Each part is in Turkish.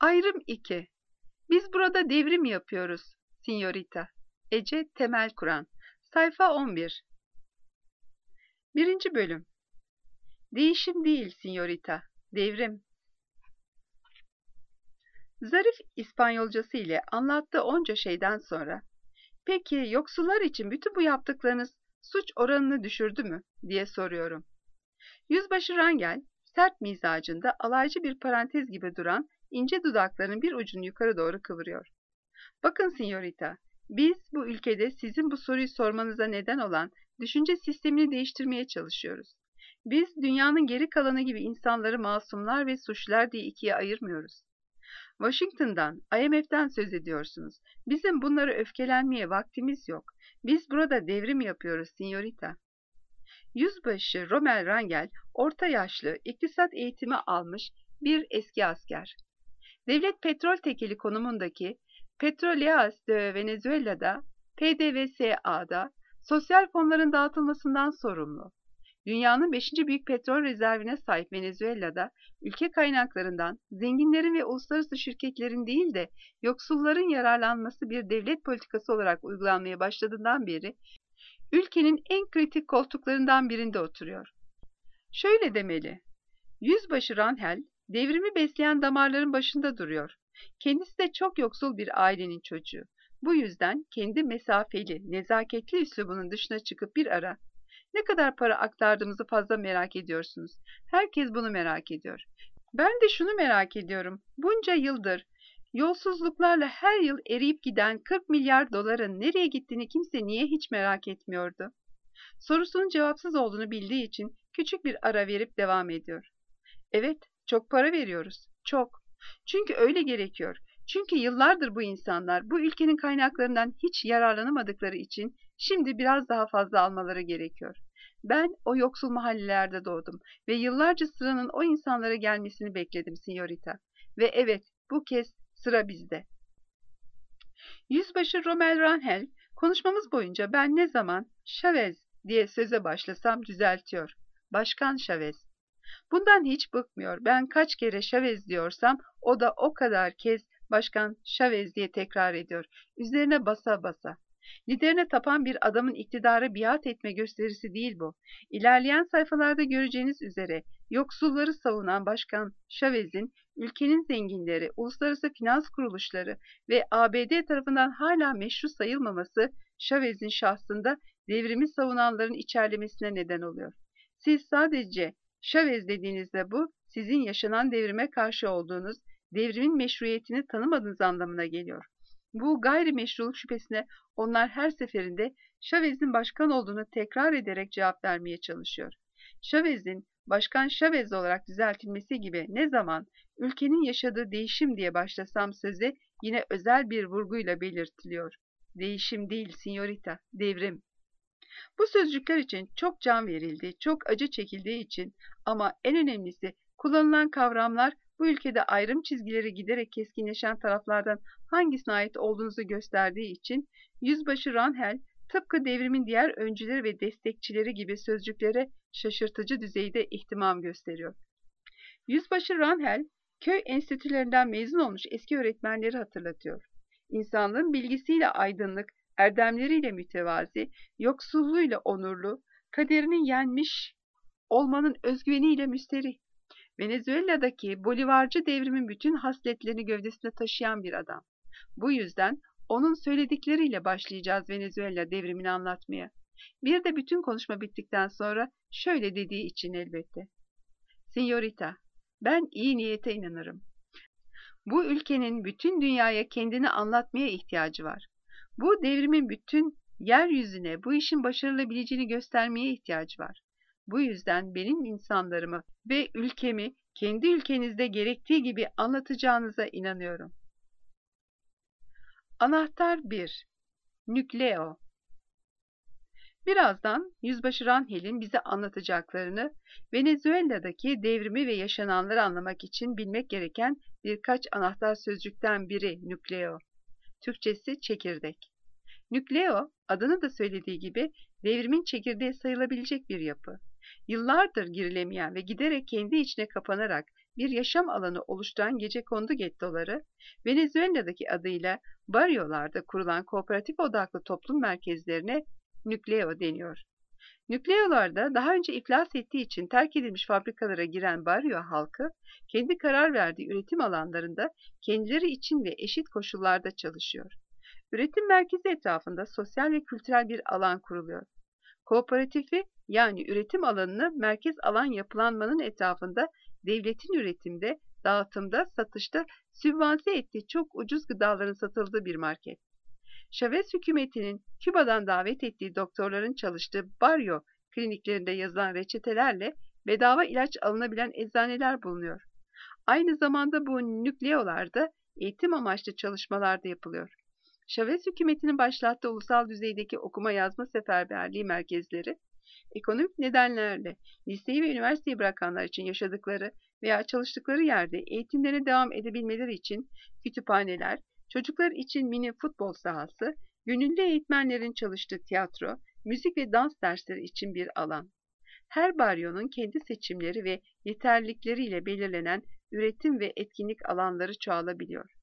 Ayrım 2. Biz burada devrim yapıyoruz, Sinyorita. Ece Temel Kur'an. Sayfa 11. 1. Bölüm. Değişim değil, Sinyorita. Devrim. Zarif İspanyolcası ile anlattığı onca şeyden sonra, "Peki yoksullar için bütün bu yaptıklarınız suç oranını düşürdü mü?" diye soruyorum. Yüzbaşı Rangel, sert mizacında alaycı bir parantez gibi duran ince dudaklarının bir ucunu yukarı doğru kıvırıyor. "Bakın Sinyorita, biz bu ülkede sizin bu soruyu sormanıza neden olan düşünce sistemini değiştirmeye çalışıyoruz. Biz dünyanın geri kalanı gibi insanları masumlar ve suçlular diye ikiye ayırmıyoruz. Washington'dan, IMF'den söz ediyorsunuz. Bizim bunlara öfkelenmeye vaktimiz yok. Biz burada devrim yapıyoruz, Sinyorita." Yüzbaşı Rommel Rangel, orta yaşlı, iktisat eğitimi almış bir eski asker. Devlet petrol tekeli konumundaki Petroleas de Venezuela'da, PDVSA'da sosyal fonların dağıtılmasından sorumlu. Dünyanın 5. büyük petrol rezervine sahip Venezuela'da, ülke kaynaklarından zenginlerin ve uluslararası şirketlerin değil de yoksulların yararlanması bir devlet politikası olarak uygulanmaya başladığından beri, ülkenin en kritik koltuklarından birinde oturuyor. Şöyle demeli, Yüzbaşı Rangel, devrimi besleyen damarların başında duruyor. Kendisi de çok yoksul bir ailenin çocuğu. Bu yüzden kendi mesafeli, nezaketli üslubunun dışına çıkıp bir ara, "Ne kadar para aktardığımızı fazla merak ediyorsunuz. Herkes bunu merak ediyor. Ben de şunu merak ediyorum. Bunca yıldır yolsuzluklarla her yıl eriyip giden 40 milyar doların nereye gittiğini kimse niye hiç merak etmiyordu?" Sorusunun cevapsız olduğunu bildiği için küçük bir ara verip devam ediyor. "Evet, çok para veriyoruz. Çok. Çünkü öyle gerekiyor. Çünkü yıllardır bu insanlar bu ülkenin kaynaklarından hiç yararlanamadıkları için şimdi biraz daha fazla almaları gerekiyor. Ben o yoksul mahallelerde doğdum ve yıllarca sıranın o insanlara gelmesini bekledim, Sinyorita. Ve evet, bu kez sıra bizde." Yüzbaşı Rommel Rangel, konuşmamız boyunca ben ne zaman "Chavez" diye söze başlasam düzeltiyor. "Başkan Chavez." Bundan hiç bıkmıyor. Ben kaç kere Chavez diyorsam o da o kadar kez Başkan Chavez diye tekrar ediyor. Üzerine basa basa. Liderine tapan bir adamın iktidara biat etme gösterisi değil bu. İlerleyen sayfalarda göreceğiniz üzere yoksulları savunan Başkan Chavez'in ülkenin zenginleri, uluslararası finans kuruluşları ve ABD tarafından hala meşru sayılmaması Chavez'in şahsında devrimi savunanların içerlemesine neden oluyor. Siz sadece Chavez dediğinizde bu, sizin yaşanan devrime karşı olduğunuz, devrimin meşruiyetini tanımadığınız anlamına geliyor. Bu gayrimeşruluk şüphesine onlar her seferinde Chavez'in başkan olduğunu tekrar ederek cevap vermeye çalışıyor. Chavez'in Başkan Chavez olarak düzeltilmesi gibi ne zaman ülkenin yaşadığı değişim diye başlasam söze yine özel bir vurguyla belirtiliyor. Değişim değil, Sinyorita, devrim. Bu sözcükler için çok can verildi, çok acı çekildiği için ama en önemlisi kullanılan kavramlar bu ülkede ayrım çizgileri giderek keskinleşen taraflardan hangisine ait olduğunuzu gösterdiği için Yüzbaşı Rangel tıpkı devrimin diğer öncüleri ve destekçileri gibi sözcüklere şaşırtıcı düzeyde ihtimam gösteriyor. Yüzbaşı Rangel, köy enstitülerinden mezun olmuş eski öğretmenleri hatırlatıyor. İnsanlığın bilgisiyle aydınlık, erdemleriyle mütevazi, yoksulluğuyla onurlu, kaderini yenmiş olmanın özgüveniyle müsterih. Venezuela'daki Bolivarcı devrimin bütün hasletlerini gövdesinde taşıyan bir adam. Bu yüzden onun söyledikleriyle başlayacağız Venezuela devrimini anlatmaya. Bir de bütün konuşma bittikten sonra şöyle dediği için elbette. "Sinyorita, ben iyi niyete inanırım. Bu ülkenin bütün dünyaya kendini anlatmaya ihtiyacı var. Bu devrimin bütün yeryüzüne bu işin başarılabileceğini göstermeye ihtiyacı var. Bu yüzden benim insanlarımı ve ülkemi kendi ülkenizde gerektiği gibi anlatacağınıza inanıyorum." Anahtar 1. Nükleo. Birazdan Yüzbaşı Rangel'in bize anlatacaklarını, Venezuela'daki devrimi ve yaşananları anlamak için bilmek gereken birkaç anahtar sözcükten biri nükleo. Türkçesi çekirdek. Nükleo, adını da söylediği gibi devrimin çekirdeği sayılabilecek bir yapı. Yıllardır girilemeyen ve giderek kendi içine kapanarak bir yaşam alanı oluşturan gecekondu gettoları, Venezuela'daki adıyla barriolarda kurulan kooperatif odaklı toplum merkezlerine nükleo deniyor. Nükleolarda daha önce iflas ettiği için terk edilmiş fabrikalara giren barrio halkı, kendi karar verdiği üretim alanlarında kendileri için ve eşit koşullarda çalışıyor. Üretim merkezi etrafında sosyal ve kültürel bir alan kuruluyor. Kooperatifi yani üretim alanını merkez alan yapılanmanın etrafında devletin üretimde, dağıtımda, satışta sübvanse ettiği çok ucuz gıdaların satıldığı bir market. Chavez hükümetinin Küba'dan davet ettiği doktorların çalıştığı barrio kliniklerinde yazılan reçetelerle bedava ilaç alınabilen eczaneler bulunuyor. Aynı zamanda bu nükleolarda eğitim amaçlı çalışmalar da yapılıyor. Chavez hükümetinin başlattığı ulusal düzeydeki okuma yazma seferberliği merkezleri, ekonomik nedenlerle liseyi ve üniversiteyi bırakanlar için yaşadıkları veya çalıştıkları yerde eğitimlerine devam edebilmeleri için kütüphaneler, çocuklar için mini futbol sahası, gönüllü eğitmenlerin çalıştığı tiyatro, müzik ve dans dersleri için bir alan. Her baryonun kendi seçimleri ve yeterlilikleriyle belirlenen üretim ve etkinlik alanları çoğalabiliyor.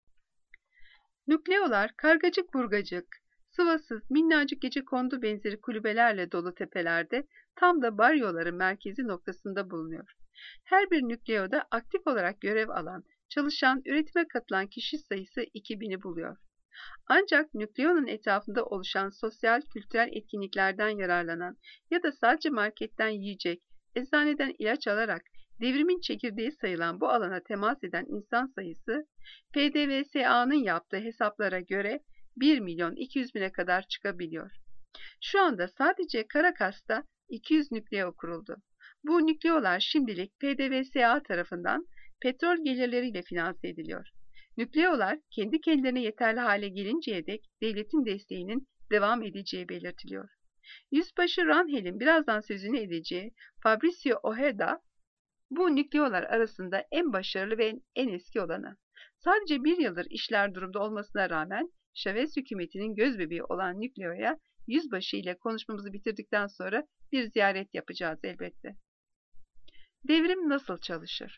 Nükleolar kargacık burgacık, sıvasız minnacık gecekondu benzeri kulübelerle dolu tepelerde tam da baryoların merkezi noktasında bulunuyor. Her bir nükleoda aktif olarak görev alan, çalışan, üretime katılan kişi sayısı 2000'i buluyor. Ancak nükleonun etrafında oluşan sosyal, kültürel etkinliklerden yararlanan ya da sadece marketten yiyecek, eczaneden ilaç alarak devrimin çekirdeği sayılan bu alana temas eden insan sayısı, PDVSA'nın yaptığı hesaplara göre 1.200.000'e kadar çıkabiliyor. Şu anda sadece Caracas'ta 200 nükleo kuruldu. Bu nükleolar şimdilik PDVSA tarafından petrol gelirleriyle finanse ediliyor. Nükleolar kendi kendilerine yeterli hale gelinceye dek devletin desteğinin devam edeceği belirtiliyor. Yüzbaşı Rangel'in birazdan sözünü edeceği Fabricio Ojeda, bu nükleolar arasında en başarılı ve en eski olanı. Sadece bir yıldır işler durumda olmasına rağmen Chavez hükümetinin gözbebeği olan nükleoya yüzbaşı ile konuşmamızı bitirdikten sonra bir ziyaret yapacağız elbette. Devrim nasıl çalışır?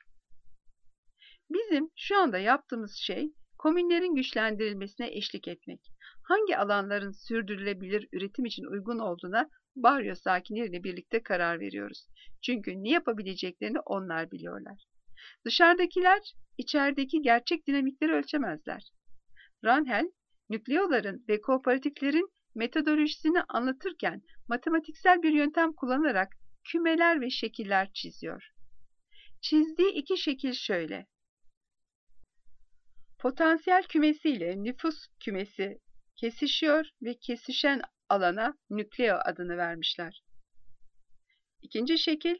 Bizim şu anda yaptığımız şey komünlerin güçlendirilmesine eşlik etmek. Hangi alanların sürdürülebilir üretim için uygun olduğuna baryo sakinleriyle birlikte karar veriyoruz. Çünkü ne yapabileceklerini onlar biliyorlar. Dışarıdakiler içerideki gerçek dinamikleri ölçemezler. Rangel, nükleoların ve kooperatiflerin metodolojisini anlatırken matematiksel bir yöntem kullanarak kümeler ve şekiller çiziyor. Çizdiği iki şekil şöyle. Potansiyel kümesi ile nüfus kümesi kesişiyor ve kesişen alana nükleo adını vermişler. İkinci şekil,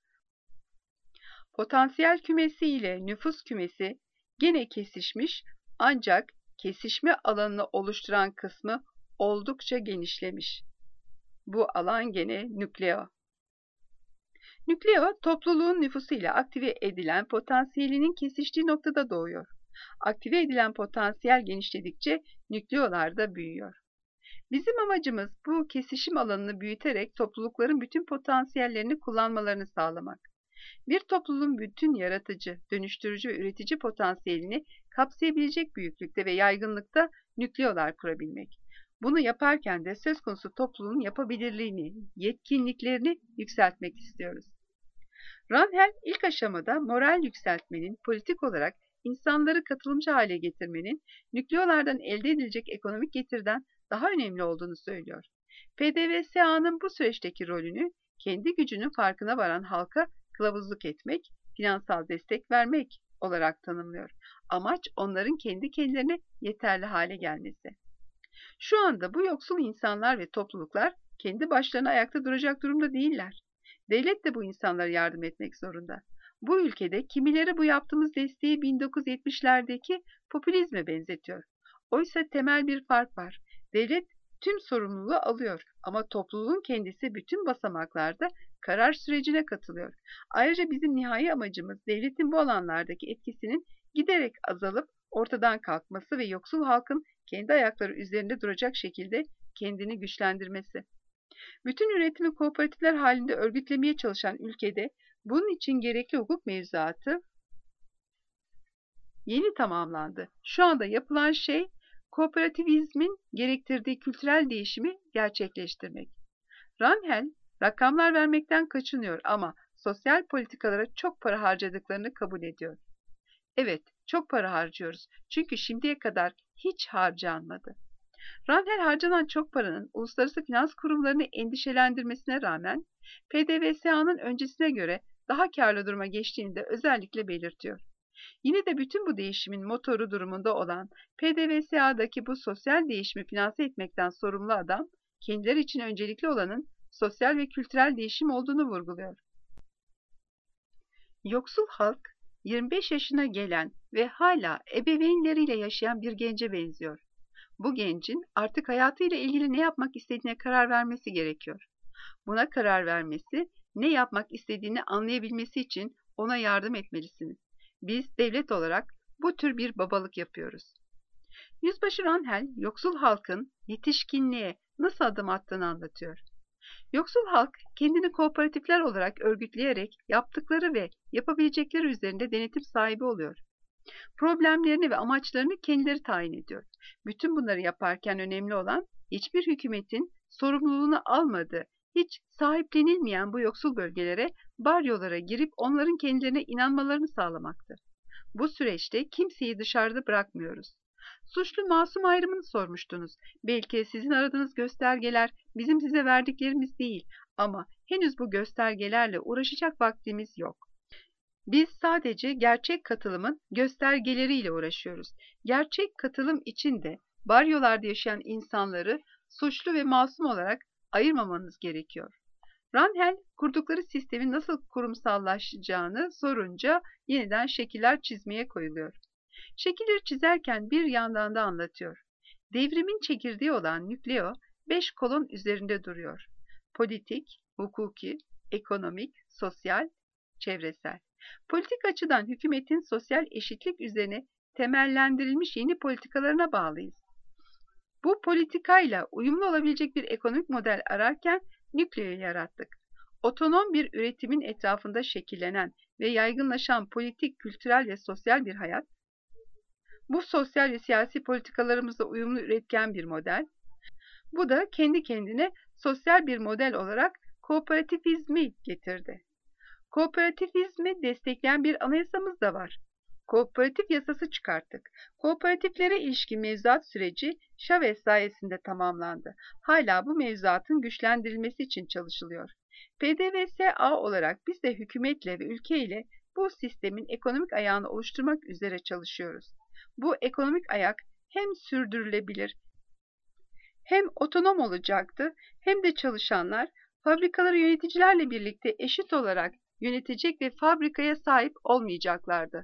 potansiyel kümesi ile nüfus kümesi gene kesişmiş ancak kesişme alanını oluşturan kısmı oldukça genişlemiş. Bu alan gene nükleo. Nükleo, topluluğun nüfusuyla aktive edilen potansiyelinin kesiştiği noktada doğuyor. Aktive edilen potansiyel genişledikçe nükleolar da büyüyor. Bizim amacımız bu kesişim alanını büyüterek toplulukların bütün potansiyellerini kullanmalarını sağlamak. Bir topluluğun bütün yaratıcı, dönüştürücü ve üretici potansiyelini kapsayabilecek büyüklükte ve yaygınlıkta nükleolar kurabilmek. Bunu yaparken de söz konusu topluluğun yapabilirliğini, yetkinliklerini yükseltmek istiyoruz. Rangel ilk aşamada moral yükseltmenin, politik olarak insanları katılımcı hale getirmenin, nükleolardan elde edilecek ekonomik getiriden daha önemli olduğunu söylüyor. PDVSA'nın bu süreçteki rolünü kendi gücünün farkına varan halka kılavuzluk etmek, finansal destek vermek olarak tanımlıyor. Amaç onların kendi kendilerine yeterli hale gelmesi. Şu anda bu yoksul insanlar ve topluluklar kendi başlarına ayakta duracak durumda değiller. Devlet de bu insanlara yardım etmek zorunda. Bu ülkede kimileri bu yaptığımız desteği 1970'lerdeki popülizme benzetiyor. Oysa temel bir fark var. Devlet tüm sorumluluğu alıyor ama topluluğun kendisi bütün basamaklarda karar sürecine katılıyor. Ayrıca bizim nihai amacımız devletin bu alanlardaki etkisinin giderek azalıp ortadan kalkması ve yoksul halkın kendi ayakları üzerinde duracak şekilde kendini güçlendirmesi. Bütün üretimi kooperatifler halinde örgütlemeye çalışan ülkede bunun için gerekli hukuk mevzuatı Yeni tamamlandı. Şu anda yapılan şey kooperativizmin gerektirdiği kültürel değişimi gerçekleştirmek. Ranhel rakamlar vermekten kaçınıyor ama sosyal politikalara çok para harcadıklarını kabul ediyor. Evet, çok para harcıyoruz çünkü şimdiye kadar hiç harcanmadı. Ranhel harcanan çok paranın uluslararası finans kurumlarını endişelendirmesine rağmen PDVSA'nın öncesine göre daha karlı duruma geçtiğini de özellikle belirtiyor. Yine de bütün bu değişimin motoru durumunda olan PDVSA'daki bu sosyal değişimi finanse etmekten sorumlu adam, kendileri için öncelikli olanın sosyal ve kültürel değişim olduğunu vurguluyor. Yoksul halk, 25 yaşına gelen ve hala ebeveynleriyle yaşayan bir gence benziyor. Bu gencin artık hayatıyla ilgili ne yapmak istediğine karar vermesi gerekiyor. Buna karar vermesi, ne yapmak istediğini anlayabilmesi için ona yardım etmelisiniz. Biz devlet olarak bu tür bir babalık yapıyoruz. Yüzbaşı Ranhel, yoksul halkın yetişkinliğe nasıl adım attığını anlatıyor. Yoksul halk kendini kooperatifler olarak örgütleyerek yaptıkları ve yapabilecekleri üzerinde denetim sahibi oluyor. Problemlerini ve amaçlarını kendileri tayin ediyor. Bütün bunları yaparken önemli olan hiçbir hükümetin sorumluluğunu almadığı, hiç sahiplenilmeyen bu yoksul bölgelere, baryolara girip onların kendilerine inanmalarını sağlamaktır. Bu süreçte kimseyi dışarıda bırakmıyoruz. Suçlu masum ayrımını sormuştunuz. Belki sizin aradığınız göstergeler bizim size verdiklerimiz değil ama henüz bu göstergelerle uğraşacak vaktimiz yok. Biz sadece gerçek katılımın göstergeleriyle uğraşıyoruz. Gerçek katılım için de baryolarda yaşayan insanları suçlu ve masum olarak ayırmamanız gerekiyor. Ranhel, kurdukları sistemin nasıl kurumsallaşacağını sorunca yeniden şekiller çizmeye koyuluyor. Şekilleri çizerken bir yandan da anlatıyor. Devrimin çekirdeği olan nükleo 5 kolon üzerinde duruyor. Politik, hukuki, ekonomik, sosyal, çevresel. Politik açıdan hükümetin sosyal eşitlik üzerine temellendirilmiş yeni politikalarına bağlıyız. Bu politikayla uyumlu olabilecek bir ekonomik model ararken nükleoyu yarattık. Otonom bir üretimin etrafında şekillenen ve yaygınlaşan politik, kültürel ve sosyal bir hayat, bu sosyal ve siyasi politikalarımızla uyumlu üretken bir model, bu da kendi kendine sosyal bir model olarak kooperativizmi getirdi. Kooperativizmi destekleyen bir anayasamız da var. Kooperatif yasası çıkarttık. Kooperatiflere ilişkin mevzuat süreci Chavez sayesinde tamamlandı. Hala bu mevzuatın güçlendirilmesi için çalışılıyor. PDVSA olarak biz de hükümetle ve ülkeyle bu sistemin ekonomik ayağını oluşturmak üzere çalışıyoruz. Bu ekonomik ayak hem sürdürülebilir hem otonom olacaktı hem de çalışanlar fabrikaları yöneticilerle birlikte eşit olarak yönetecek ve fabrikaya sahip olmayacaklardı.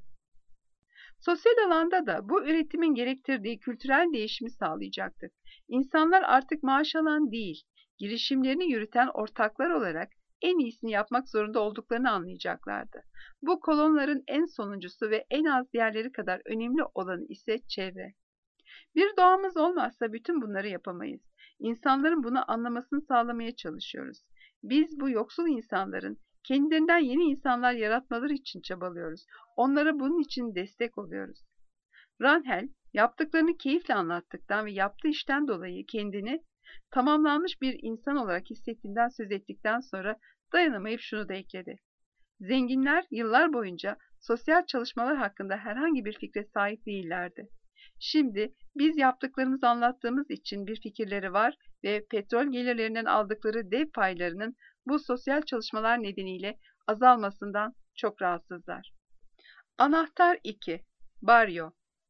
Sosyal alanda da bu üretimin gerektirdiği kültürel değişimi sağlayacaktık. İnsanlar artık maaş alan değil, girişimlerini yürüten ortaklar olarak en iyisini yapmak zorunda olduklarını anlayacaklardı. Bu kolonların en sonuncusu ve en az diğerleri kadar önemli olanı ise çevre. Bir doğamız olmazsa bütün bunları yapamayız. İnsanların bunu anlamasını sağlamaya çalışıyoruz. Biz bu yoksul insanların kendilerinden yeni insanlar yaratmaları için çabalıyoruz. Onlara bunun için destek oluyoruz. Ranhel, yaptıklarını keyifle anlattıktan ve yaptığı işten dolayı kendini tamamlanmış bir insan olarak hissettiğinden söz ettikten sonra dayanamayıp şunu da ekledi. Zenginler yıllar boyunca sosyal çalışmalar hakkında herhangi bir fikre sahip değillerdi. Şimdi biz yaptıklarımızı anlattığımız için bir fikirleri var ve petrol gelirlerinden aldıkları dev paylarının bu sosyal çalışmalar nedeniyle azalmasından çok rahatsızlar. Anahtar 2. Baryo.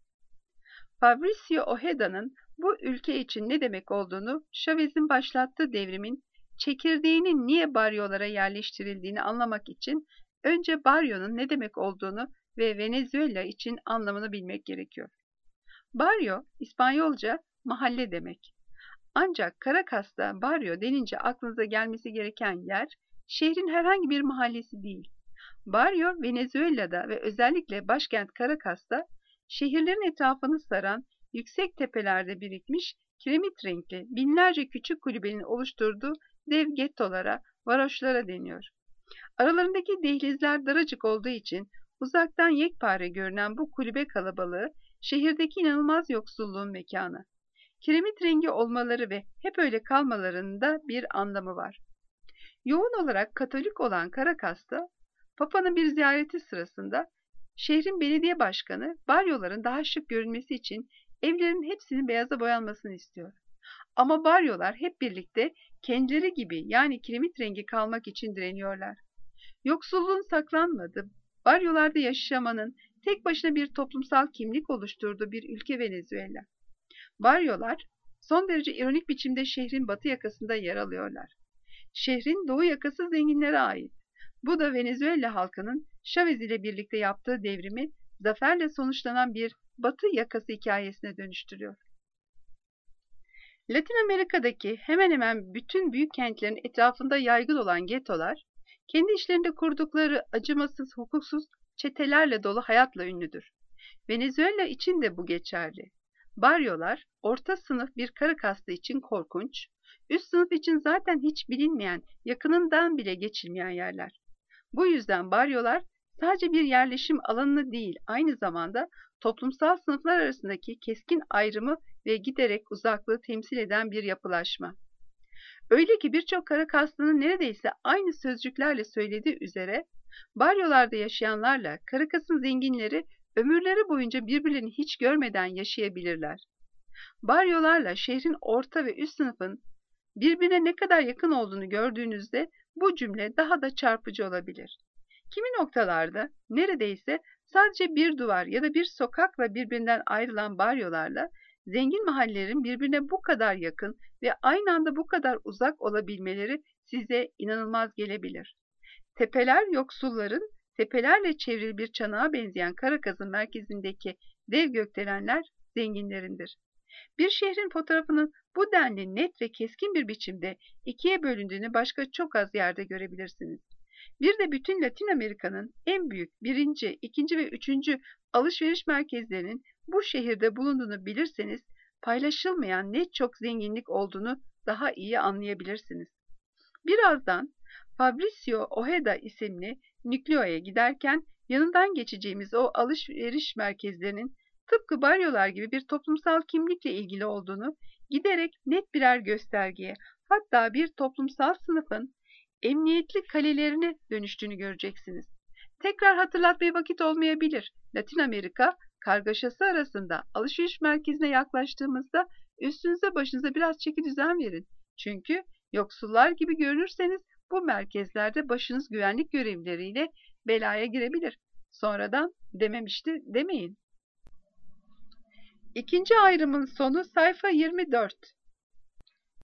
Fabricio Ojeda'nın bu ülke için ne demek olduğunu, Chavez'in başlattığı devrimin çekirdeğinin niye baryolara yerleştirildiğini anlamak için önce baryonun ne demek olduğunu ve Venezuela için anlamını bilmek gerekiyor. Barrio, İspanyolca mahalle demek. Ancak Caracas'ta barrio denince aklınıza gelmesi gereken yer, şehrin herhangi bir mahallesi değil. Barrio, Venezuela'da ve özellikle başkent Caracas'ta şehirlerin etrafını saran yüksek tepelerde birikmiş kiremit renkli binlerce küçük kulübenin oluşturduğu dev gettolara, varoşlara deniyor. Aralarındaki dehlizler daracık olduğu için Uzaktan yekpare görünen bu kulübe kalabalığı şehirdeki inanılmaz yoksulluğun mekanı. Kiremit rengi olmaları ve hep öyle kalmalarının da bir anlamı var. Yoğun olarak Katolik olan Karakas'ta Papa'nın bir ziyareti sırasında şehrin belediye başkanı baryoların daha şık görünmesi için evlerin hepsinin beyaza boyanmasını istiyor. Ama baryolar hep birlikte kendileri gibi yani kiremit rengi kalmak için direniyorlar. Yoksulluğun saklanmadığı, baryolarda yaşamanın tek başına bir toplumsal kimlik oluşturduğu bir ülke Venezuela. Baryolar son derece ironik biçimde şehrin batı yakasında yer alıyorlar. Şehrin doğu yakası zenginlere ait. Bu da Venezuela halkının Chavez ile birlikte yaptığı devrimi zaferle sonuçlanan bir batı yakası hikayesine dönüştürüyor. Latin Amerika'daki hemen hemen bütün büyük kentlerin etrafında yaygın olan getolar, kendi içlerinde kurdukları acımasız, hukuksuz çetelerle dolu hayatla ünlüdür. Venezuela için de bu geçerli. Baryolar, orta sınıf bir kara kastı için korkunç, üst sınıf için zaten hiç bilinmeyen, yakınından bile geçilmeyen yerler. Bu yüzden baryolar sadece bir yerleşim alanı değil, aynı zamanda toplumsal sınıflar arasındaki keskin ayrımı ve giderek uzaklığı temsil eden bir yapılaşma. Öyle ki birçok kara kastının neredeyse aynı sözcüklerle söylediği üzere, baryolarda yaşayanlarla Karakas'ın zenginleri ömürleri boyunca birbirlerini hiç görmeden yaşayabilirler. Baryolarla şehrin orta ve üst sınıfın birbirine ne kadar yakın olduğunu gördüğünüzde bu cümle daha da çarpıcı olabilir. Kimi noktalarda neredeyse sadece bir duvar ya da bir sokakla birbirinden ayrılan baryolarla zengin mahallelerin birbirine bu kadar yakın ve aynı anda bu kadar uzak olabilmeleri size inanılmaz gelebilir. Tepeler yoksulların, tepelerle çevrili bir çanağa benzeyen Karakas'ın merkezindeki dev gökdelenler zenginlerindir. Bir şehrin fotoğrafının bu denli net ve keskin bir biçimde ikiye bölündüğünü başka çok az yerde görebilirsiniz. Bir de bütün Latin Amerika'nın en büyük birinci, ikinci ve üçüncü alışveriş merkezlerinin bu şehirde bulunduğunu bilirseniz paylaşılmayan ne çok zenginlik olduğunu daha iyi anlayabilirsiniz. Birazdan Fabricio Ojeda isimli Nükleo'ya giderken yanından geçeceğimiz o alışveriş merkezlerinin tıpkı baryolar gibi bir toplumsal kimlikle ilgili olduğunu giderek net birer göstergeye, hatta bir toplumsal sınıfın emniyetli kalelerine dönüştüğünü göreceksiniz. Tekrar hatırlatmaya vakit olmayabilir. Latin Amerika kargaşası arasında alışveriş merkezine yaklaştığımızda üstünüze başınıza biraz çeki düzen verin. Çünkü yoksullar gibi görünürseniz bu merkezlerde başınız güvenlik görevlileriyle belaya girebilir. Sonradan dememişti demeyin. İkinci ayrımın sonu sayfa 24.